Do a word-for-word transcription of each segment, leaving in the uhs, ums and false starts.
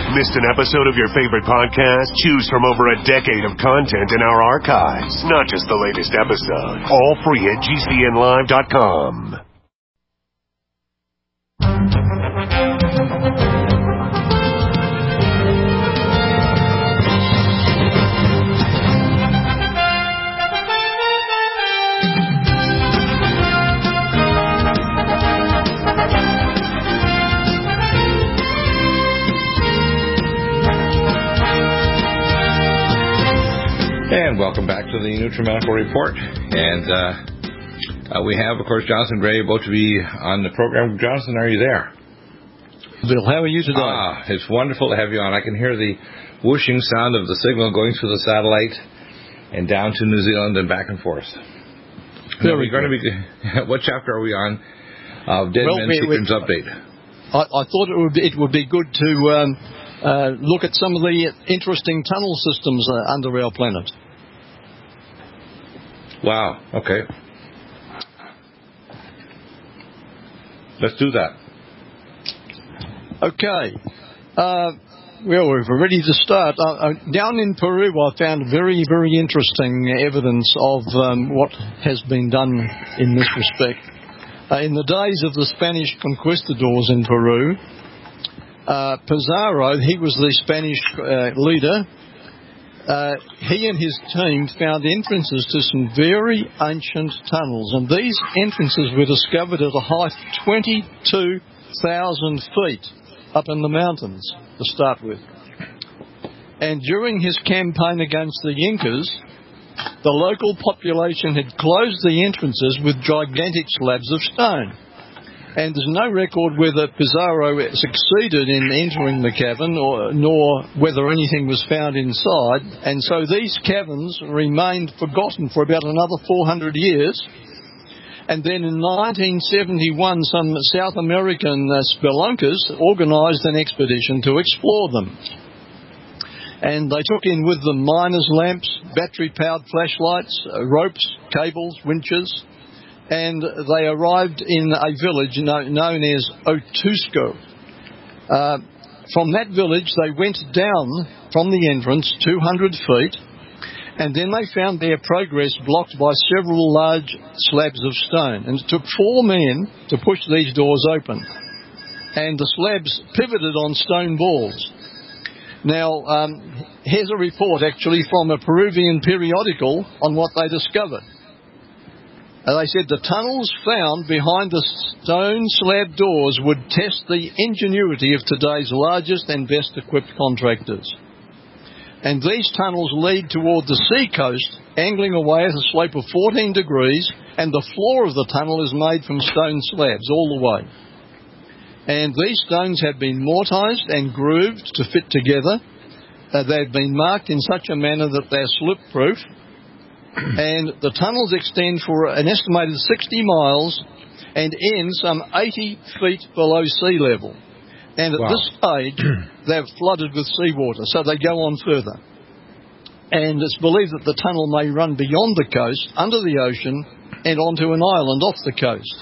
Missed an episode of your favorite podcast? Choose from over a decade of content in our archives, not just the latest episode. All free at G C N live dot com. And welcome back to the NutriMedical Report. And uh, uh, we have, of course, Jonathan Gray about to be on the program. Jonathan, are you there? Bill, how are you today? Ah, it's wonderful to have you on. I can hear the whooshing sound of the signal going through the satellite and down to New Zealand and back and forth. Very we're going to be. What chapter are we on? Uh, Dead well, Men we, Sequence we, Update. I, I thought it would be, it would be good to um, uh, look at some of the interesting tunnel systems uh, under our planet. Wow. Okay. Let's do that. Okay. Uh, well, we're ready to start. Uh, uh, down in Peru, I found very, very interesting evidence of um, what has been done in this respect. Uh, in the days of the Spanish conquistadors in Peru, uh, Pizarro, he was the Spanish uh, leader. Uh, he and his team found entrances to some very ancient tunnels, and these entrances were discovered at a height of twenty-two thousand feet up in the mountains to start with. And during his campaign against the Incas, the local population had closed the entrances with gigantic slabs of stone. And there's no record whether Pizarro succeeded in entering the cavern or nor whether anything was found inside. And so these caverns remained forgotten for about another four hundred years. And then in nineteen seventy-one, some South American uh, spelunkers organised an expedition to explore them. And they took in with them miners' lamps, battery-powered flashlights, uh, ropes, cables, winches. And they arrived in a village known as Otusco. Uh, from that village, they went down from the entrance two hundred feet, and then they found their progress blocked by several large slabs of stone. And it took four men to push these doors open. And the slabs pivoted on stone balls. Now, um, here's a report actually from a Peruvian periodical on what they discovered. Uh, they said the tunnels found behind the stone slab doors would test the ingenuity of today's largest and best equipped contractors. And these tunnels lead toward the sea coast, angling away at a slope of fourteen degrees, and the floor of the tunnel is made from stone slabs all the way. And these stones have been mortised and grooved to fit together. Uh, they've been marked in such a manner that they're slip-proof. And the tunnels extend for an estimated sixty miles and end some eighty feet below sea level. And at wow. this stage, they're flooded with seawater, so they go on further. And it's believed that the tunnel may run beyond the coast, under the ocean, and onto an island off the coast.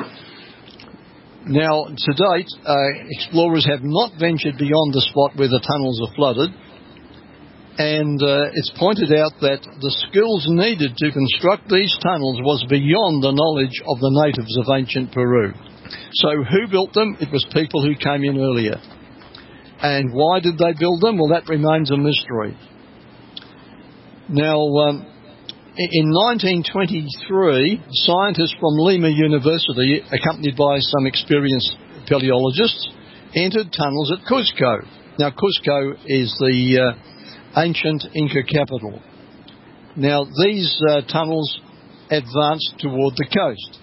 Now, to date, uh, explorers have not ventured beyond the spot where the tunnels are flooded. And uh, it's pointed out that the skills needed to construct these tunnels was beyond the knowledge of the natives of ancient Peru. So who built them? It was people who came in earlier. And why did they build them? Well, that remains a mystery. Now, um, in nineteen twenty-three, scientists from Lima University, accompanied by some experienced paleologists, entered tunnels at Cusco. Now, Cusco is the Uh, ancient Inca capital. Now, these uh, tunnels advanced toward the coast.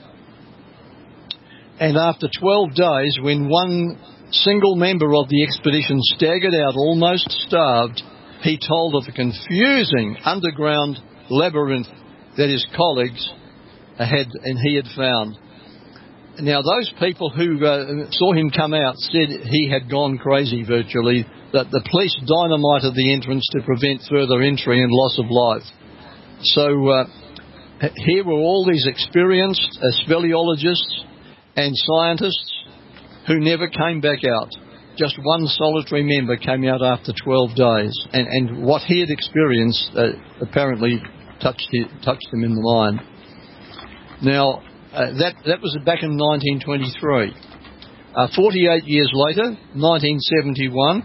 And after twelve days, when one single member of the expedition staggered out, almost starved, he told of a confusing underground labyrinth that his colleagues had and he had found. Now, those people who uh, saw him come out said he had gone crazy virtually, that the police dynamited the entrance to prevent further entry and loss of life. So uh, here were all these experienced uh, speleologists and scientists who never came back out. just one solitary member came out after twelve days, and, and what he had experienced uh, apparently touched him, touched him in the mind. Now, uh, that, that was back in nineteen twenty-three. Uh, forty-eight years later, nineteen seventy-one,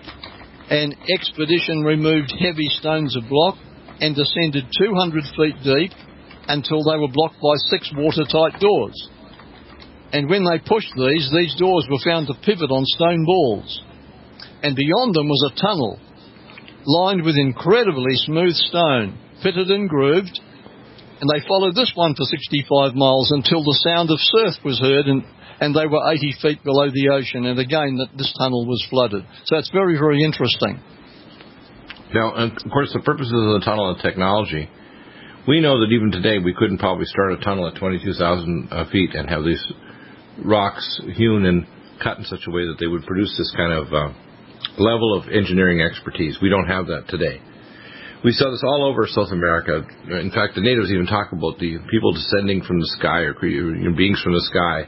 an expedition removed heavy stones of block and descended two hundred feet deep until they were blocked by six watertight doors. And when they pushed these, these doors were found to pivot on stone balls. And beyond them was a tunnel lined with incredibly smooth stone, fitted and grooved. And they followed this one for sixty-five miles until the sound of surf was heard, and, and they were eighty feet below the ocean. And again, that this tunnel was flooded. So it's very, very interesting. Now, of course, the purposes of the tunnel and technology, we know that even today we couldn't probably start a tunnel at twenty-two thousand uh, feet and have these rocks hewn and cut in such a way that they would produce this kind of uh, level of engineering expertise. We don't have that today. We saw this all over South America. In fact, the natives even talk about the people descending from the sky, or you know, beings from the sky.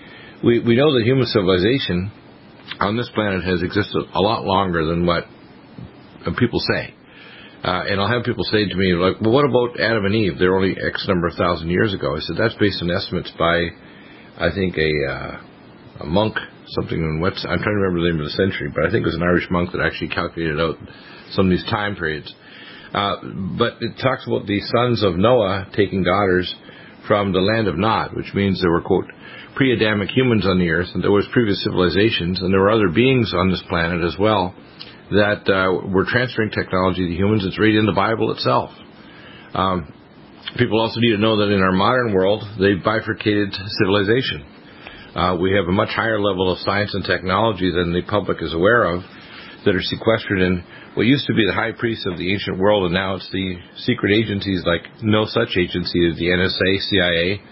We we know that human civilization on this planet has existed a lot longer than what people say. Uh, and I'll have people say to me, like, well, what about Adam and Eve? They're only X number of thousand years ago. I said, that's based on estimates by, I think, a, uh, a monk, something in what's, I'm trying to remember the name of the century, but I think it was an Irish monk that actually calculated out some of these time periods. Uh, but it talks about the sons of Noah taking daughters from the land of Nod, which means there were, quote, pre-Adamic humans on the earth, and there was previous civilizations, and there were other beings on this planet as well that uh, were transferring technology to humans. It's right in the Bible itself. Um, people also need to know that in our modern world, they've bifurcated civilization. Uh, we have a much higher level of science and technology than the public is aware of that are sequestered in what used to be the high priests of the ancient world, and now it's the secret agencies like no such agency as the N S A, C I A,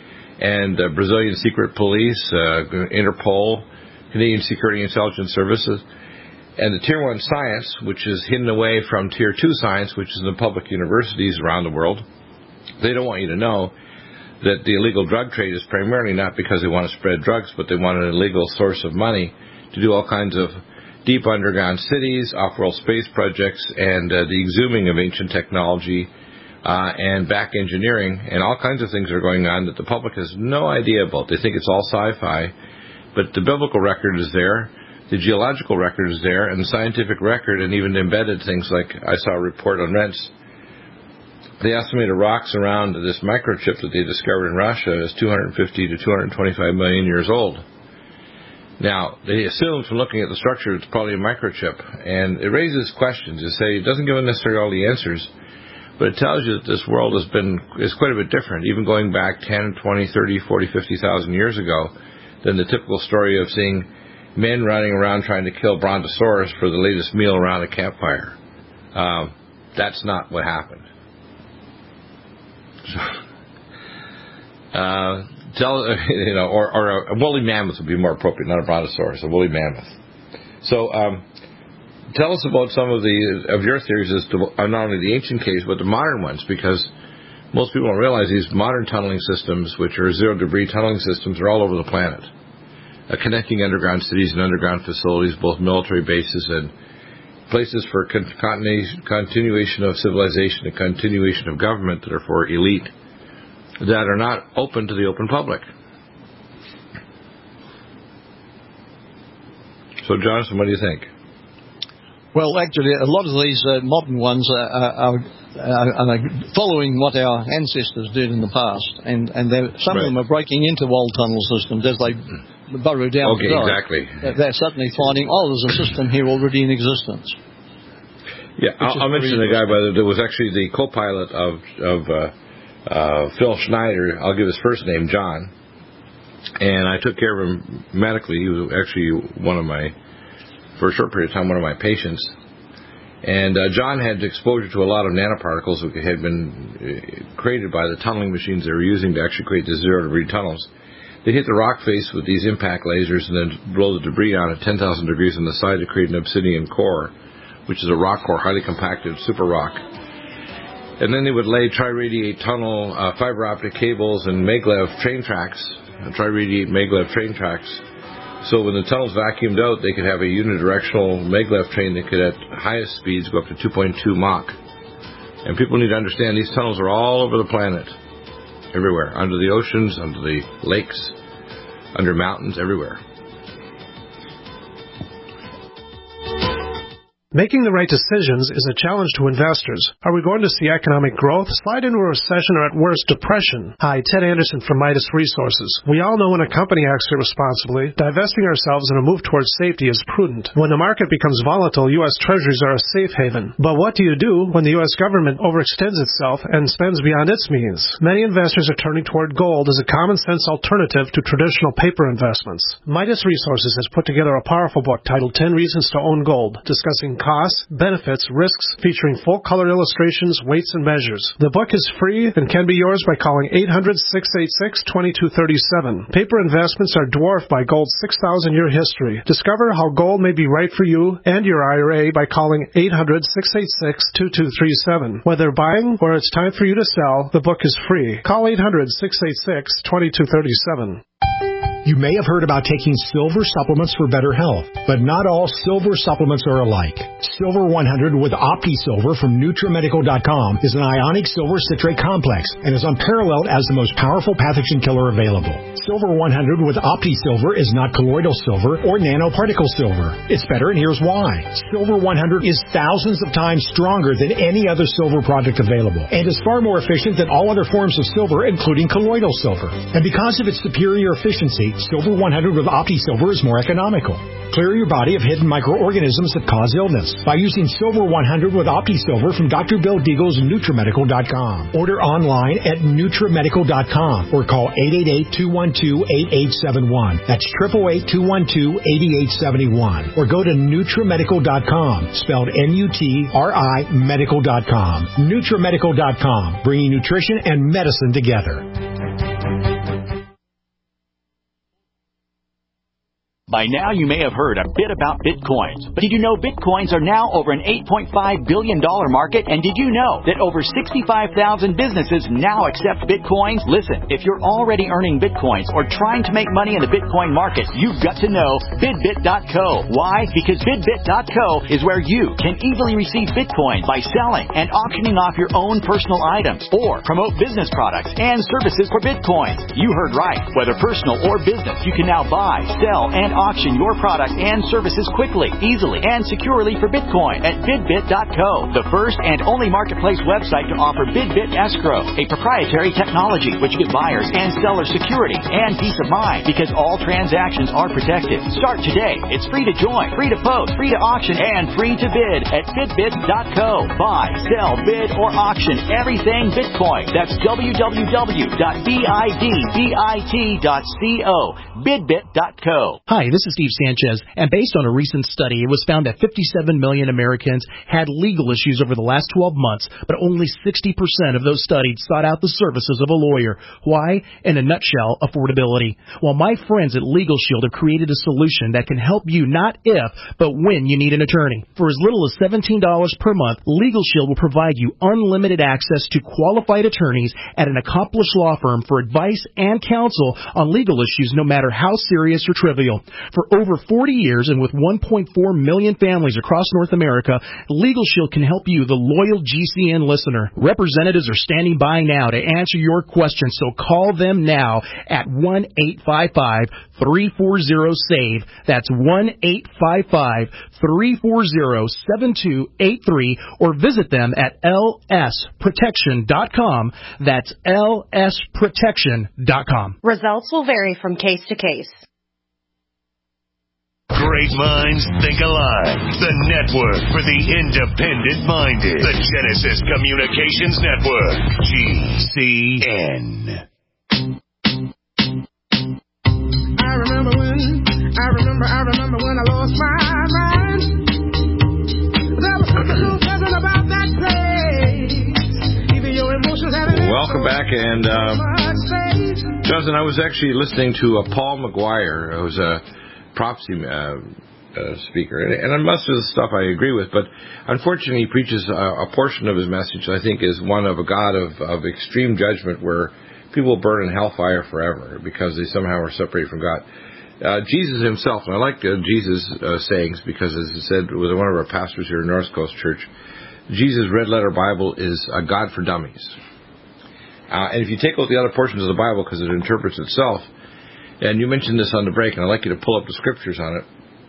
and uh, Brazilian secret police, uh, Interpol, Canadian Security Intelligence Services, and the Tier one science, which is hidden away from Tier two science, which is in the public universities around the world. They don't want you to know that the illegal drug trade is primarily not because they want to spread drugs, but they want an illegal source of money to do all kinds of deep underground cities, off-world space projects, and uh, the exhuming of ancient technology uh, and back engineering, and all kinds of things are going on that the public has no idea about. They think it's all sci-fi, but the biblical record is there. The geological record is there, and the scientific record, and even embedded things like I saw a report on rents. They estimated rocks around this microchip that they discovered in Russia is two hundred fifty to two hundred twenty-five million years old. Now, they assume from looking at the structure it's probably a microchip, and it raises questions. They say it doesn't give necessarily all the answers, but it tells you that this world has been is quite a bit different, even going back ten, twenty, thirty, forty, fifty thousand years ago, than the typical story of seeing men running around trying to kill brontosaurus for the latest meal around a campfire. Um, that's not what happened. So, uh, tell you know, or, or a woolly mammoth would be more appropriate, not a brontosaurus, a woolly mammoth. So, um, tell us about some of the of your theories as to uh, not only the ancient caves but the modern ones, because most people don't realize these modern tunneling systems, which are zero debris tunneling systems, are all over the planet. Uh, connecting underground cities and underground facilities, both military bases and places for con- continuation of civilization and continuation of government that are for elite, that are not open to the open public. So, Jonathan, what do you think? Well, actually, a lot of these uh, modern ones are, are, are, are following what our ancestors did in the past, and, and some right. of them are breaking into old tunnel systems as they burrow down okay, the road. Exactly. They're certainly finding, oh, there's a system here already in existence. Yeah, I'll, I'll mention a guy by the, that was actually the co-pilot of, of uh, uh, Phil Schneider. I'll give his first name, John. And I took care of him medically. He was actually one of my, for a short period of time, one of my patients. And uh, John had exposure to a lot of nanoparticles that had been created by the tunneling machines they were using to actually create the zero-degree tunnels. They hit the rock face with these impact lasers and then blow the debris on at ten thousand degrees on the side to create an obsidian core, which is a rock core, highly compacted super rock. And then they would lay tri-radiate tunnel, uh, fiber optic cables and maglev train tracks, uh, tri-radiate maglev train tracks So when the tunnel's vacuumed out, they could have a unidirectional maglev train that could, at highest speeds, go up to two point two Mach. And people need to understand these tunnels are all over the planet, everywhere, under the oceans, under the lakes, under mountains, everywhere. Making the right decisions is a challenge to investors. Are we going to see economic growth, slide into a recession, or at worst, depression? Hi, Ted Anderson from Midas Resources. We all know when a company acts irresponsibly, divesting ourselves in a move towards safety is prudent. When the market becomes volatile, U S Treasuries are a safe haven. But what do you do when the U S government overextends itself and spends beyond its means? Many investors are turning toward gold as a common-sense alternative to traditional paper investments. Midas Resources has put together a powerful book titled ten Reasons to Own Gold, discussing costs, benefits, risks, featuring full-color illustrations, weights, and measures. The book is free and can be yours by calling eight hundred, six eight six, two two three seven. Paper investments are dwarfed by gold's six thousand year history. Discover how gold may be right for you and your I R A by calling eight hundred, six eight six, two two three seven. Whether buying or it's time for you to sell, the book is free. Call eight hundred, six eight six, two two three seven. You may have heard about taking silver supplements for better health, but not all silver supplements are alike. Silver one hundred with OptiSilver from NutriMedical dot com is an ionic silver citrate complex and is unparalleled as the most powerful pathogen killer available. Silver one hundred with OptiSilver is not colloidal silver or nanoparticle silver. It's better, and here's why. Silver one hundred is thousands of times stronger than any other silver product available and is far more efficient than all other forms of silver, including colloidal silver. And because of its superior efficiency, Silver one hundred with OptiSilver is more economical. Clear your body of hidden microorganisms that cause illness by using Silver one hundred with OptiSilver from Doctor Bill Deagle's NutriMedical dot com. Order online at NutriMedical dot com or call eight eight eight, two one two, eight eight seven one. That's eight eight eight, two one two, eight eight seven one. Or go to NutriMedical dot com, spelled N U T R I Medical dot com. NutriMedical dot com, bringing nutrition and medicine together. By now, you may have heard a bit about Bitcoins. But did you know Bitcoins are now over an eight point five billion dollars market? And did you know that over sixty-five thousand businesses now accept Bitcoins? Listen, if you're already earning Bitcoins or trying to make money in the Bitcoin market, you've got to know Bidbit dot co. Why? Because Bidbit dot co is where you can easily receive Bitcoins by selling and auctioning off your own personal items or promote business products and services for Bitcoins. You heard right. Whether personal or business, you can now buy, sell, and auction your products and services quickly, easily, and securely for Bitcoin at Bidbit dot co, the first and only marketplace website to offer Bidbit Escrow, a proprietary technology which gives buyers and sellers security and peace of mind because all transactions are protected. Start today. It's free to join, free to post, free to auction, and free to bid at Bidbit dot co. Buy, sell, bid, or auction everything Bitcoin. That's w w w dot bidbit dot co. Bidbit dot co. Hi, this is Steve Sanchez, and based on a recent study, it was found that fifty-seven million Americans had legal issues over the last twelve months, but only sixty percent of those studied sought out the services of a lawyer. Why? In a nutshell, affordability. Well, my friends at Legal Shield have created a solution that can help you not if, but when you need an attorney. For as little as seventeen dollars per month, Legal Shield will provide you unlimited access to qualified attorneys at an accomplished law firm for advice and counsel on legal issues, no matter how serious or trivial. For over forty years and with one point four million families across North America, Legal Shield can help you, the loyal G C N listener. Representatives are standing by now to answer your questions, so call them now at one eight five five, three four zero, S A V E. That's one eight five five, three four zero, seven two eight three, or visit them at L S protection dot com. That's L S protection dot com. Results will vary from case to case. Great minds think alike. The network for the independent-minded. The Genesis Communications Network. G C N. I remember when, I remember, I remember when I lost my mind. There was something so pleasant about that place. Even your emotions had an Welcome back, and uh, Jonathan, I was actually listening to uh, Paul McGuire, who's a prophecy uh, uh, speaker, and, and most of the stuff I agree with, but unfortunately he preaches a, a portion of his message I think is one of a God of, of extreme judgment where people burn in hellfire forever because they somehow are separated from God. Uh, Jesus himself, and I like uh, Jesus' uh, sayings because, as I said with one of our pastors here in North Coast Church, Jesus' red letter Bible is a God for dummies. Uh, and if you take out the other portions of the Bible because it interprets itself, and you mentioned this on the break, and I'd like you to pull up the scriptures on it,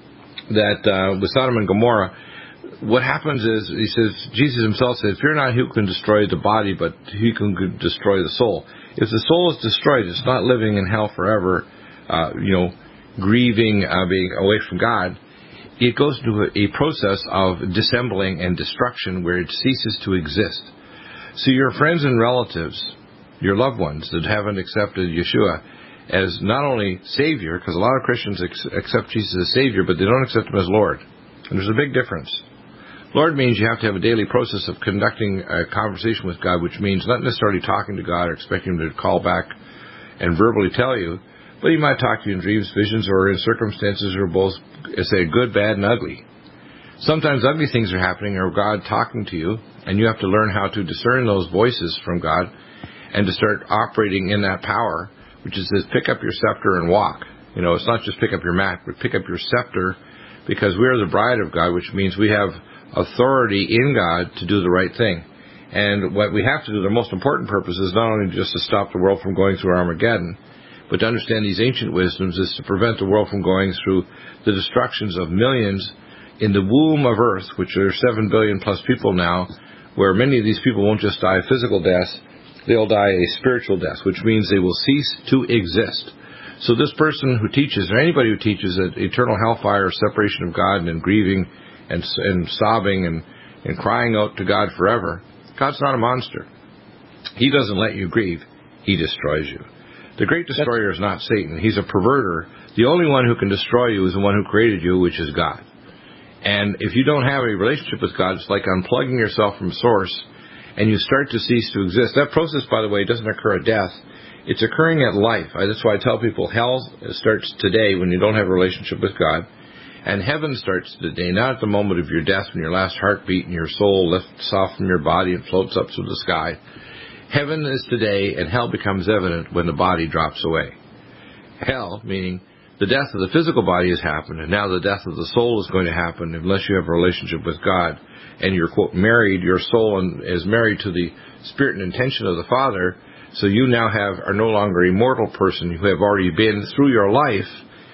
that uh, with Sodom and Gomorrah, what happens is, he says, Jesus himself says, fear not who can destroy the body, but he can destroy the soul. If the soul is destroyed, it's not living in hell forever, uh, you know, grieving, uh, being away from God. It goes through a, a process of dissembling and destruction where it ceases to exist. So your friends and relatives, your loved ones that haven't accepted Yeshua as not only Savior, because a lot of Christians ex- accept Jesus as Savior, but they don't accept Him as Lord. And there's a big difference. Lord means you have to have a daily process of conducting a conversation with God, which means not necessarily talking to God or expecting Him to call back and verbally tell you, but He might talk to you in dreams, visions, or in circumstances that are both, say, good, bad, and ugly. Sometimes ugly things are happening, or God talking to you, and you have to learn how to discern those voices from God and to start operating in that power, which is to pick up your scepter and walk. You know, it's not just pick up your mat, but pick up your scepter, because we are the bride of God, which means we have authority in God to do the right thing. And what we have to do, the most important purpose, is not only just to stop the world from going through Armageddon, but to understand these ancient wisdoms is to prevent the world from going through the destructions of millions in the womb of earth, which are seven billion plus people now, where many of these people won't just die a physical death, they'll die a spiritual death, which means they will cease to exist. So this person who teaches, or anybody who teaches that eternal hellfire, separation of God, and grieving and, and sobbing and, and crying out to God forever, God's not a monster. He doesn't let you grieve. He destroys you. The great destroyer is not Satan. He's a perverter. The only one who can destroy you is the one who created you, which is God. And if you don't have a relationship with God, it's like unplugging yourself from source, and you start to cease to exist. That process, by the way, doesn't occur at death. It's occurring at life. That's why I tell people hell starts today when you don't have a relationship with God, and heaven starts today, not at the moment of your death when your last heartbeat and your soul lifts off from your body and floats up through the sky. Heaven is today, and hell becomes evident when the body drops away. Hell, meaning the death of the physical body has happened, and now the death of the soul is going to happen unless you have a relationship with God, and you're, quote, married, your soul is married to the spirit and intention of the Father, so you now have are no longer a mortal person. You have already been, through your life,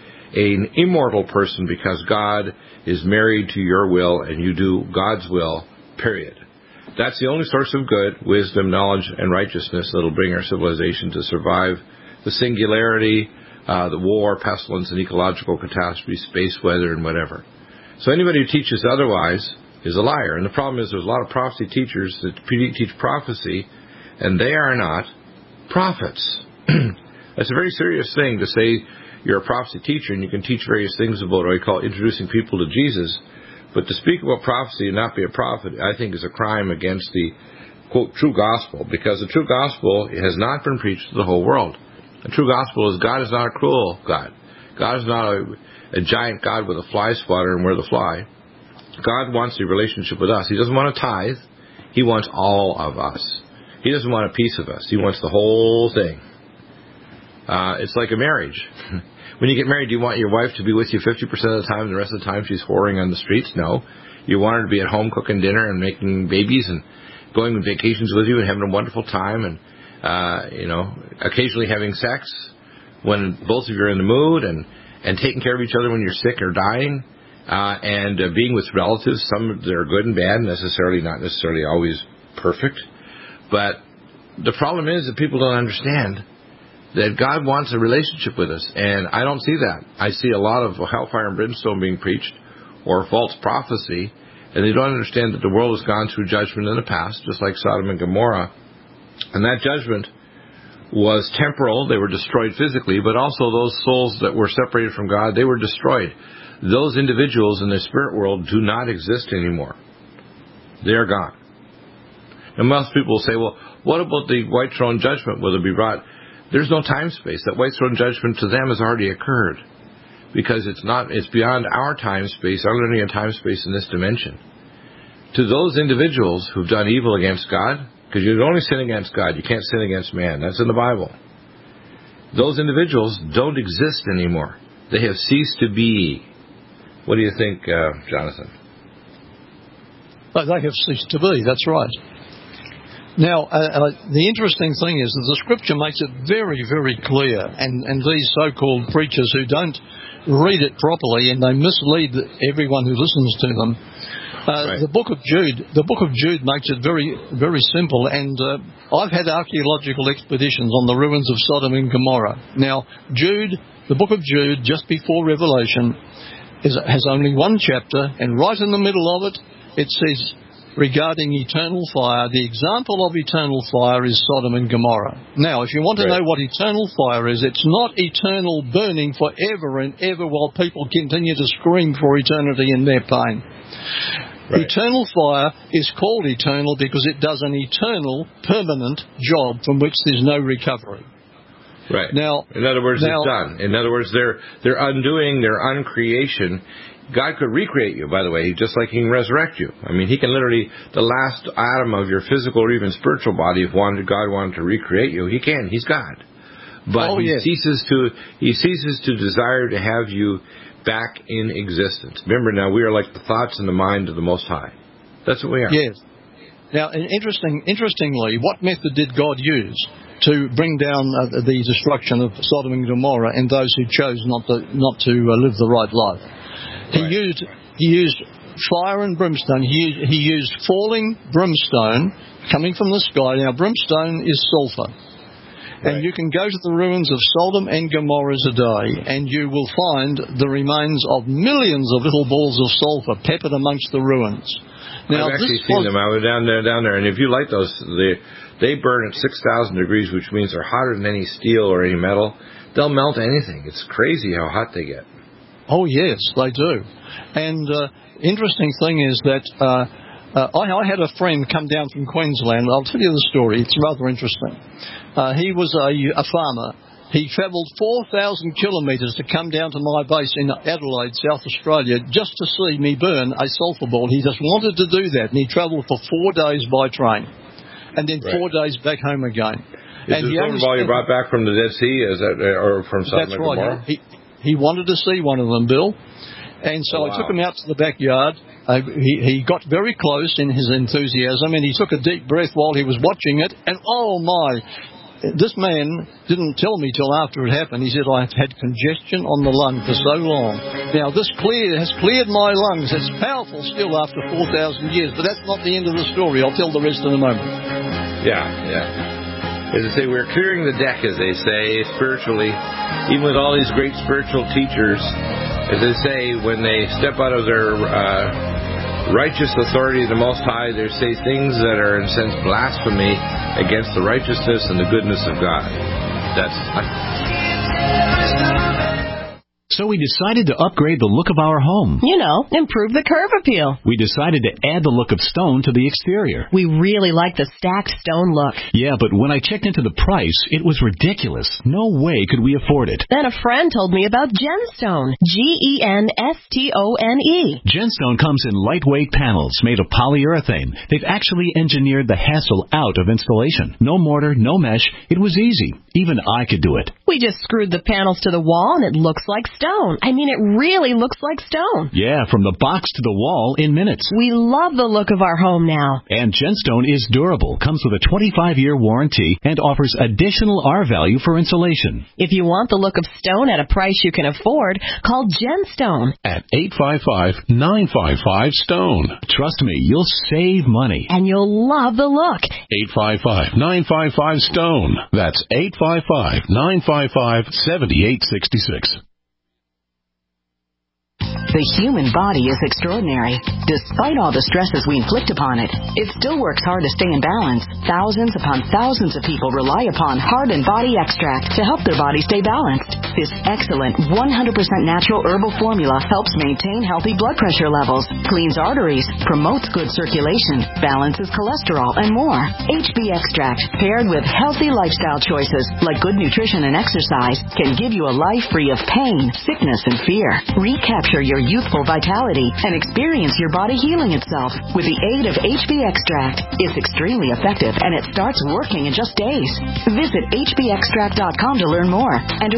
an immortal person, because God is married to your will, and you do God's will, period. That's the only source of good, wisdom, knowledge, and righteousness that will bring our civilization to survive the singularity, uh, the war, pestilence, and ecological catastrophe, space weather, and whatever. So anybody who teaches otherwise is a liar. And the problem is there's a lot of prophecy teachers that teach prophecy, and they are not prophets. That's a very serious thing to say you're a prophecy teacher and you can teach various things about what I call introducing people to Jesus. But to speak about prophecy and not be a prophet, I think, is a crime against the, quote, true gospel, because the true gospel has not been preached to the whole world. The true gospel is God is not a cruel God. God is not a, a giant God with a fly swatter and we're the fly. God wants a relationship with us. He doesn't want a tithe. He wants all of us. He doesn't want a piece of us. He wants the whole thing. Uh, it's like a marriage. When you get married, do you want your wife to be with you fifty percent of the time, and the rest of the time she's whoring on the streets? No. You want her to be at home cooking dinner and making babies and going on vacations with you and having a wonderful time and, uh, you know, occasionally having sex when both of you are in the mood and, and taking care of each other when you're sick or dying, uh, and uh, being with relatives, some that are good and bad, necessarily not necessarily always perfect. But the problem is that people don't understand that God wants a relationship with us, and I don't see that. I see a lot of hellfire and brimstone being preached, or false prophecy, and they don't understand that the world has gone through judgment in the past, just like Sodom and Gomorrah, and that judgment was temporal. They were destroyed physically, but also those souls that were separated from God, they were destroyed. Those individuals in the spirit world do not exist anymore. They are gone. And most people will say, well, what about the white throne judgment? Will it be brought? There's no time space. That white throne judgment to them has already occurred, because it's not. It's beyond our time space. I'm living in time space in this dimension. To those individuals who've done evil against God, because you can only sin against God, you can't sin against man. That's in the Bible. Those individuals don't exist anymore. They have ceased to be. What do you think, uh, Jonathan? But they have ceased to be, that's right. Now, uh, uh, the interesting thing is that the Scripture makes it very, very clear, and, and these so-called preachers who don't read it properly and they mislead everyone who listens to them, uh, right. the book of Jude, the book of Jude makes it very, very simple, and uh, I've had archaeological expeditions on the ruins of Sodom and Gomorrah. Now, Jude, the book of Jude, just before Revelation, is, has only one chapter, and right in the middle of it, it says, regarding eternal fire, the example of eternal fire is Sodom and Gomorrah. Now, if you want to right. know what eternal fire is, it's not eternal burning forever and ever while people continue to scream for eternity in their pain. Right. Eternal fire is called eternal because it does an eternal, permanent job from which there's no recovery. Right. Now, in other words, now, it's done. In other words, they're they're undoing their uncreation. God could recreate you, by the way, just like He can resurrect you. I mean, He can literally, the last atom of your physical or even spiritual body, if wanted, God wanted to recreate you, He can. He's God. But oh, He yes. ceases to He ceases to desire to have you back in existence. Remember, now, we are like the thoughts and the mind of the Most High. That's what we are. Yes. Now, interesting, interestingly, what method did God use to bring down uh, the destruction of Sodom and Gomorrah and those who chose not to not to uh, live the right life? He right. used he used fire and brimstone. He used, he used falling brimstone coming from the sky. Now, brimstone is sulfur. Right. And you can go to the ruins of Sodom and Gomorrah today, and you will find the remains of millions of little balls of sulfur peppered amongst the ruins. Now, I've actually seen was, them. I was down there, down there, and if you light those, they they burn at six thousand degrees, which means they're hotter than any steel or any metal. They'll melt anything. It's crazy how hot they get. Oh, yes, they do. And uh, interesting thing is that uh, uh, I, I had a friend come down from Queensland. I'll tell you the story. It's rather interesting. Uh, he was a, a farmer. He travelled four thousand kilometres to come down to my base in Adelaide, South Australia, just to see me burn a sulphur ball. He just wanted to do that, and he travelled for four days by train, and then right. four days back home again. Is and this sulphur ball you brought back from the Dead Sea, is that, or from Sodom and Gomorrah? That's right. He, He wanted to see one of them, Bill. And so oh, wow. I took him out to the backyard. Uh, he, he got very close in his enthusiasm, and he took a deep breath while he was watching it. And, oh, my, this man didn't tell me till after it happened. He said, I've had congestion on the lung for so long. Now, this clear has cleared my lungs. It's powerful still after four thousand years. But that's not the end of the story. I'll tell the rest in a moment. Yeah, yeah. As I say, we're clearing the deck, as they say, spiritually. Even with all these great spiritual teachers, as they say, when they step out of their uh, righteous authority of the Most High, they say things that are, in a sense, blasphemy against the righteousness and the goodness of God. That's... So we decided to upgrade the look of our home. You know, improve the curb appeal. We decided to add the look of stone to the exterior. We really like the stacked stone look. Yeah, but when I checked into the price, it was ridiculous. No way could we afford it. Then a friend told me about Genstone. G E N S T O N E. Genstone comes in lightweight panels made of polyurethane. They've actually engineered the hassle out of installation. No mortar, no mesh. It was easy. Even I could do it. We just screwed the panels to the wall and it looks like stone. Stone. I mean, it really looks like stone. Yeah, from the box to the wall in minutes. We love the look of our home now. And Genstone is durable, comes with a twenty-five year warranty, and offers additional R value for insulation. If you want the look of stone at a price you can afford, call Genstone at eight five five, nine five five, STONE. Trust me, you'll save money. And you'll love the look. eight five five, nine five five, STONE. That's eight five five, nine five five, seven eight six six. The human body is extraordinary. Despite all the stresses we inflict upon it, it still works hard to stay in balance. Thousands upon thousands of people rely upon Heart and Body Extract to help their body stay balanced. This excellent one hundred percent natural herbal formula helps maintain healthy blood pressure levels, cleans arteries, promotes good circulation, balances cholesterol, and more. H B Extract, paired with healthy lifestyle choices like good nutrition and exercise, can give you a life free of pain, sickness, and fear. Recapture your youthful vitality and experience your body healing itself with the aid of H B Extract. It's extremely effective and it starts working in just days. Visit H B extract dot com to learn more and to read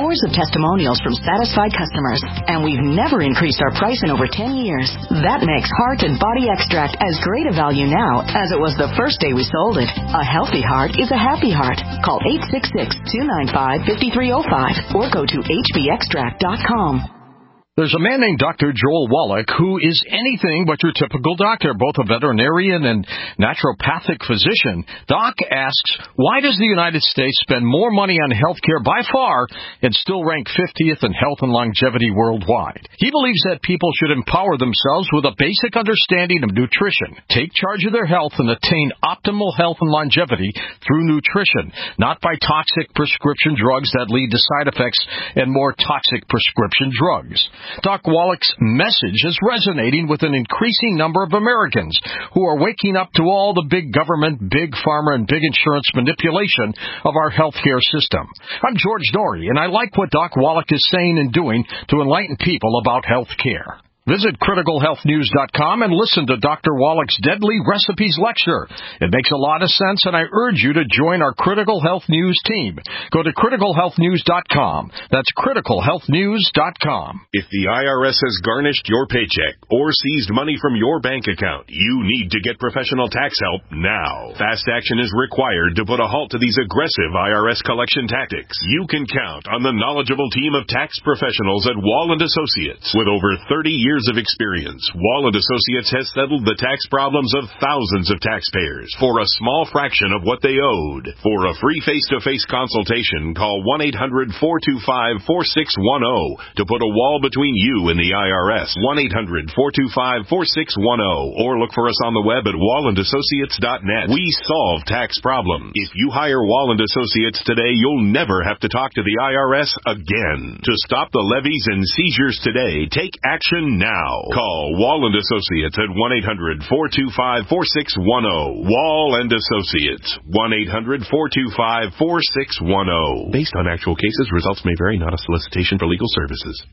scores of testimonials from satisfied customers, and we've never increased our price in over ten years. That makes Heart and Body Extract as great a value now as it was the first day we sold it. A healthy heart is a happy heart. Call eight six six, two nine five, five three zero five or go to h b extract dot com. There's a man named Doctor Joel Wallach who is anything but your typical doctor, both a veterinarian and naturopathic physician. Doc asks, why does the United States spend more money on health care by far and still rank fiftieth in health and longevity worldwide? He believes that people should empower themselves with a basic understanding of nutrition, take charge of their health, and attain optimal health and longevity through nutrition, not by toxic prescription drugs that lead to side effects and more toxic prescription drugs. Doc Wallach's message is resonating with an increasing number of Americans who are waking up to all the big government, big pharma, and big insurance manipulation of our healthcare system. I'm George Norrie, and I like what Doc Wallach is saying and doing to enlighten people about health care. Visit critical health news dot com and listen to Doctor Wallach's Deadly Recipes lecture. It makes a lot of sense, and I urge you to join our Critical Health News team. Go to critical health news dot com. That's critical health news dot com. If the I R S has garnished your paycheck or seized money from your bank account, you need to get professional tax help now. Fast action is required to put a halt to these aggressive I R S collection tactics. You can count on the knowledgeable team of tax professionals at Wall and Associates. With over thirty years of experience, Wall and Associates has settled the tax problems of thousands of taxpayers for a small fraction of what they owed. For a free face-to-face consultation, call one eight hundred, four two five, four six one zero to put a wall between you and the I R S. one eight hundred, four two five, four six one zero or look for us on the web at wall and associates dot net. We solve tax problems. If you hire Wall and Associates today, you'll never have to talk to the I R S again. To stop the levies and seizures today, take action now. Call Wall and Associates at one eight hundred, four two five, four six one zero. Wall and Associates, one eight hundred, four two five, four six one zero. Based on actual cases, results may vary, not a solicitation for legal services.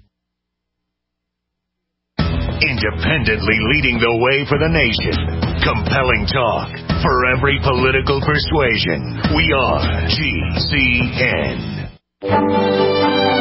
Independently leading the way for the nation. Compelling talk for every political persuasion. We are G C N.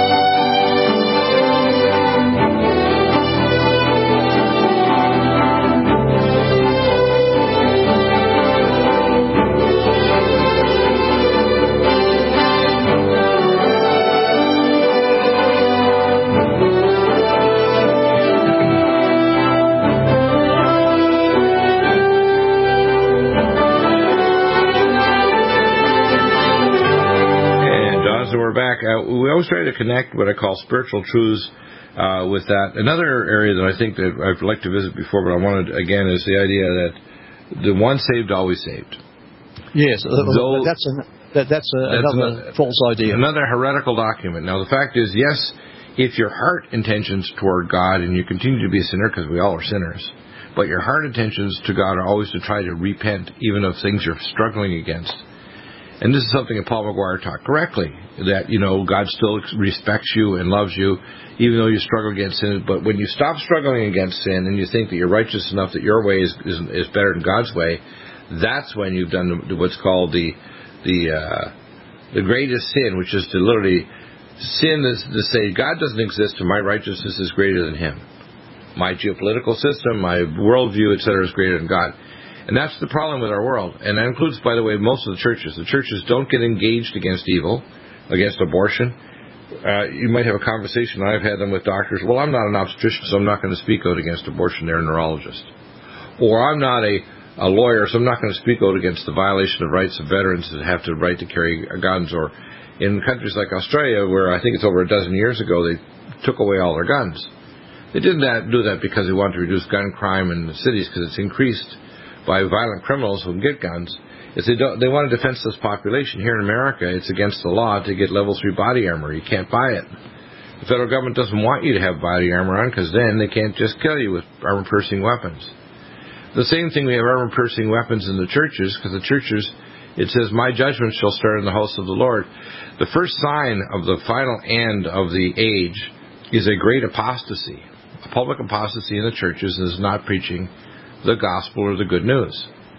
Back, uh, we always try to connect what I call spiritual truths uh, with that. Another area that I think that I'd like to visit before, but I wanted again is the idea that the once saved, always saved. Yes, Though, that's a, that, that's, a, that's another a, false idea. Another heretical document. Now, the fact is, yes, if your heart intentions toward God, and you continue to be a sinner because we all are sinners, but your heart intentions to God are always to try to repent, even of things you're struggling against. And this is something that Paul McGuire taught correctly, that, you know, God still respects you and loves you, even though you struggle against sin. But when you stop struggling against sin and you think that you're righteous enough that your way is is, is better than God's way, that's when you've done what's called the the uh, the greatest sin, which is to literally sin is to say God doesn't exist and my righteousness is greater than Him. My geopolitical system, my worldview, et cetera, is greater than God. And that's the problem with our world. And that includes, by the way, most of the churches. The churches don't get engaged against evil, against abortion. Uh, you might have a conversation, I've had them with doctors, well, I'm not an obstetrician, so I'm not going to speak out against abortion. They're a neurologist. Or I'm not a, a lawyer, so I'm not going to speak out against the violation of rights of veterans that have the right to carry guns. Or in countries like Australia, where I think it's over a dozen years ago, they took away all their guns. They didn't do that because they wanted to reduce gun crime in the cities, because it's increased by violent criminals who get guns. Is they don't, they want a defenseless population. Here in America, it's against the law to get level three body armor. You can't buy it. The federal government doesn't want you to have body armor on, because then they can't just kill you with armor-piercing weapons. The same thing, we have armor-piercing weapons in the churches, because the churches, it says, my judgment shall start in the house of the Lord. The first sign of the final end of the age is a great apostasy. A public apostasy in the churches is not preaching the gospel or the good news.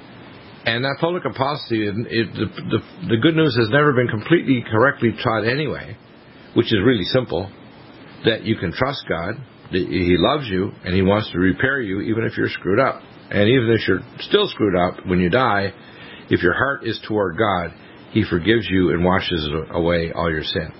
And that public apostasy, it, it, the, the, the good news has never been completely correctly taught anyway. which is really simple, that you can trust God, that He loves you, and He wants to repair you even if you're screwed up. And even if you're still screwed up when you die, if your heart is toward God, He forgives you and washes away all your sin.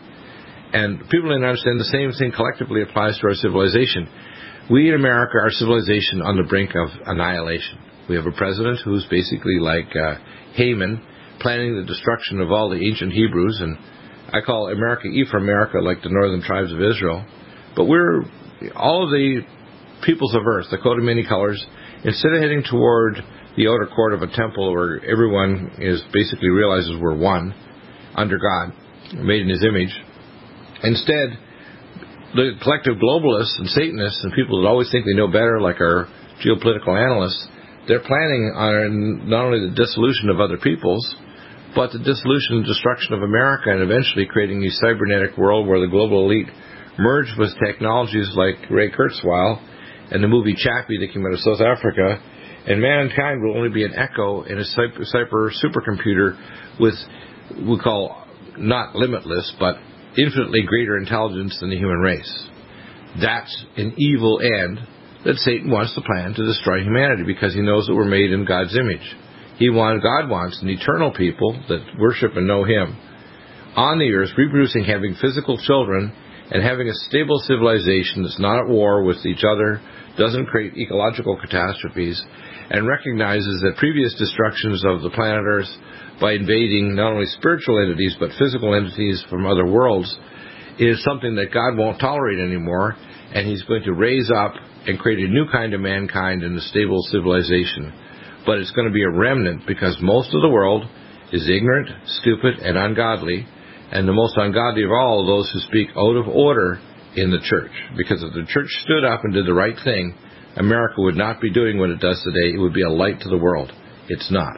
And people don't understand the same thing collectively applies to our civilization. We in America are civilization on the brink of annihilation. We have a president who's basically like uh, Haman, planning the destruction of all the ancient Hebrews, and I call America Ephraim-America, like the northern tribes of Israel. But we're, all of the peoples of earth, the coat of many colors, instead of heading toward the outer court of a temple where everyone is basically realizes we're one under God, made in His image, instead, the collective globalists and Satanists and people that always think they know better, like our geopolitical analysts, they're planning on not only the dissolution of other peoples, but the dissolution and destruction of America, and eventually creating a cybernetic world where the global elite merge with technologies like Ray Kurzweil and the movie Chappie that came out of South Africa, and mankind will only be an echo in a cyber supercomputer with, we call, not limitless, but infinitely greater intelligence than the human race. That's an evil end that Satan wants to plan to destroy humanity, because he knows that we're made in God's image. He wants, God wants an eternal people that worship and know Him on the earth, reproducing, having physical children, and having a stable civilization that's not at war with each other, doesn't create ecological catastrophes, and recognizes that previous destructions of the planet Earth by invading not only spiritual entities but physical entities from other worlds is something that God won't tolerate anymore, and He's going to raise up and create a new kind of mankind in a stable civilization. But it's going to be a remnant, because most of the world is ignorant, stupid, and ungodly, and the most ungodly of all are those who speak out of order in the church. Because if the church stood up and did the right thing, America would not be doing what it does today. It would be a light to the world. It's not.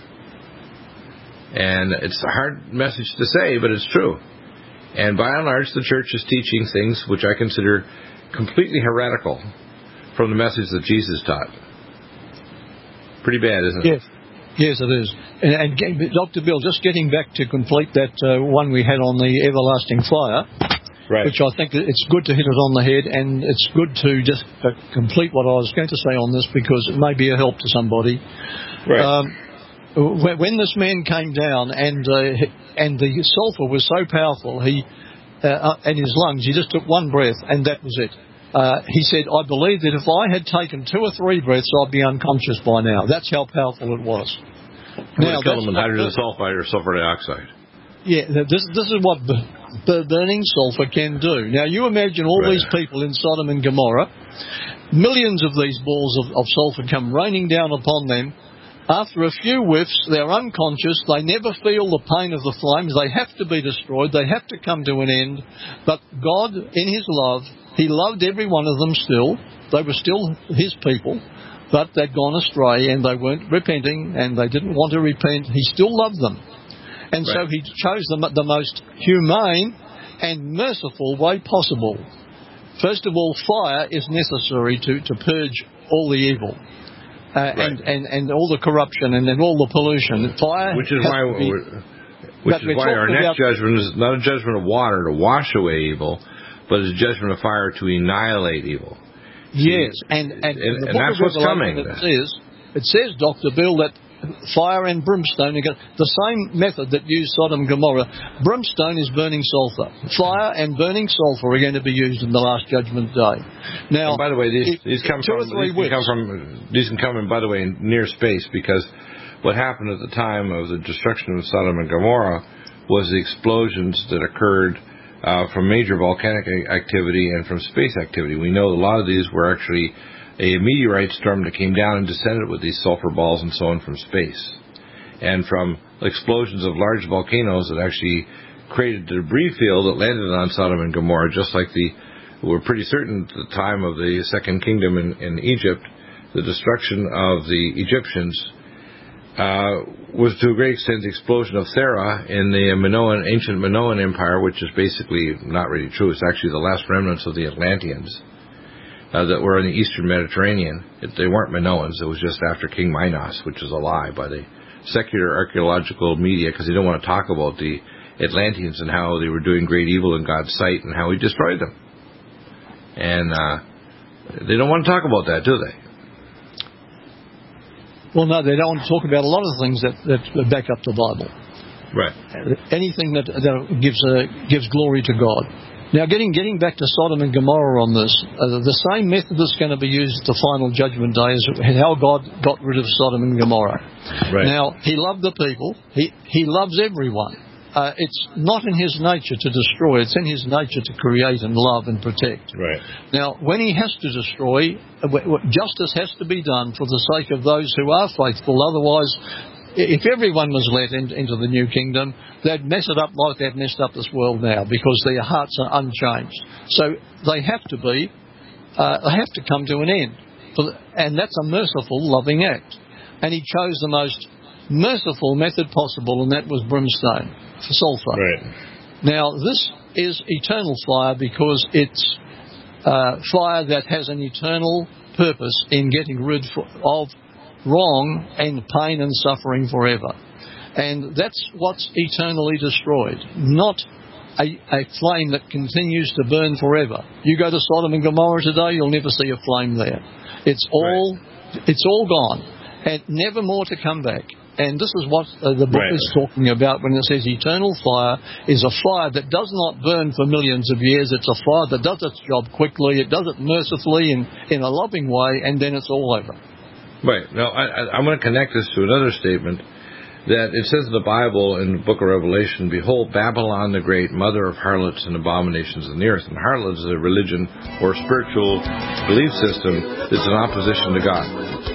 And it's a hard message to say, but it's true. And by and large, the church is teaching things which I consider completely heretical from the message that Jesus taught. Pretty bad, isn't it? Yes. Yes, it is. And, and Doctor Bill, just getting back to complete that uh, one we had on the everlasting fire, right, which I think it's good to hit it on the head, and it's good to just uh, complete what I was going to say on this, because it may be a help to somebody. Right. Um, when this man came down and uh, and the sulfur was so powerful, he uh, in his lungs, he just took one breath and that was it. Uh, he said, I believe that if I had taken two or three breaths, I'd be unconscious by now. That's how powerful it was. Now, that's called hydrogen sulfide or sulfur dioxide. Yeah, this this is what b- b- burning sulfur can do. Now, you imagine all right. these people in Sodom and Gomorrah, millions of these balls of, of sulfur come raining down upon them. After a few whiffs, they're unconscious. They never feel the pain of the flames. They have to be destroyed. They have to come to an end. But God, in His love, He loved every one of them still. They were still His people, but they'd gone astray and they weren't repenting and they didn't want to repent. He still loved them. And right. so He chose them the most humane and merciful way possible. First of all, fire is necessary to, to purge all the evil. Uh, right. and, and, and all the corruption and, and all the pollution. Fire which is why, be, which is why our next judgment is not a judgment of water to wash away evil, but it's a judgment of fire to annihilate evil. Yes, and and, and, and that's what's coming. It says, it says, Doctor Bill, that fire and brimstone are the same method that used Sodom and Gomorrah. Brimstone is burning sulfur. Fire and burning sulfur are going to be used in the last judgment day. Now, and by the way, these, if, these come from these can come from these can come in, by the way, in near space, because what happened at the time of the destruction of Sodom and Gomorrah was the explosions that occurred uh, from major volcanic activity and from space activity. We know a lot of these were actually a meteorite storm that came down and descended with these sulfur balls and so on from space, and from explosions of large volcanoes that actually created the debris field that landed on Sodom and Gomorrah, just like the, we're pretty certain at the time of the Second Kingdom in, in Egypt, the destruction of the Egyptians uh, was to a great extent the explosion of Thera in the Minoan, ancient Minoan Empire, which is basically not really true. It's actually the last remnants of the Atlanteans. Uh, that were in the eastern Mediterranean. It, they weren't Minoans. It was just after King Minos, which is a lie by the secular archaeological media, because they don't want to talk about the Atlanteans and how they were doing great evil in God's sight and how he destroyed them. And uh, they don't want to talk about that, do they? Well, no, they don't want to talk about a lot of things that, that back up the Bible. Right. Anything that, that gives uh, gives glory to God. Now, getting getting back to Sodom and Gomorrah on this, uh, the same method that's going to be used at the final judgment day is how God got rid of Sodom and Gomorrah. Right. Now, he loved the people. He, he loves everyone. Uh, it's not in his nature to destroy. It's in his nature to create and love and protect. Right. Now, when he has to destroy, justice has to be done for the sake of those who are faithful. Otherwise, if everyone was let in, into the new kingdom, they'd mess it up like they've messed up this world now, because their hearts are unchanged. So they have to be, uh, they have to come to an end. For the, and that's a merciful, loving act. And he chose the most merciful method possible, and that was brimstone, for sulfur. Right. Now, this is eternal fire because it's uh, fire that has an eternal purpose in getting rid of wrong and pain and suffering forever. And that's what's eternally destroyed, not a, a flame that continues to burn forever. You go to Sodom and Gomorrah today, you'll never see a flame there. It's all right. It's all gone, and never more to come back. And this is what uh, the book right. is talking about when it says eternal fire is a fire that does not burn for millions of years. It's a fire that does its job quickly. It does it mercifully and in a loving way, and then it's all over. Right. Now, I, I, I'm going to connect this to another statement that it says in the Bible in the book of Revelation, "Behold, Babylon the Great, mother of harlots and abominations in the earth." And harlot is a religion or spiritual belief system that's in opposition to God.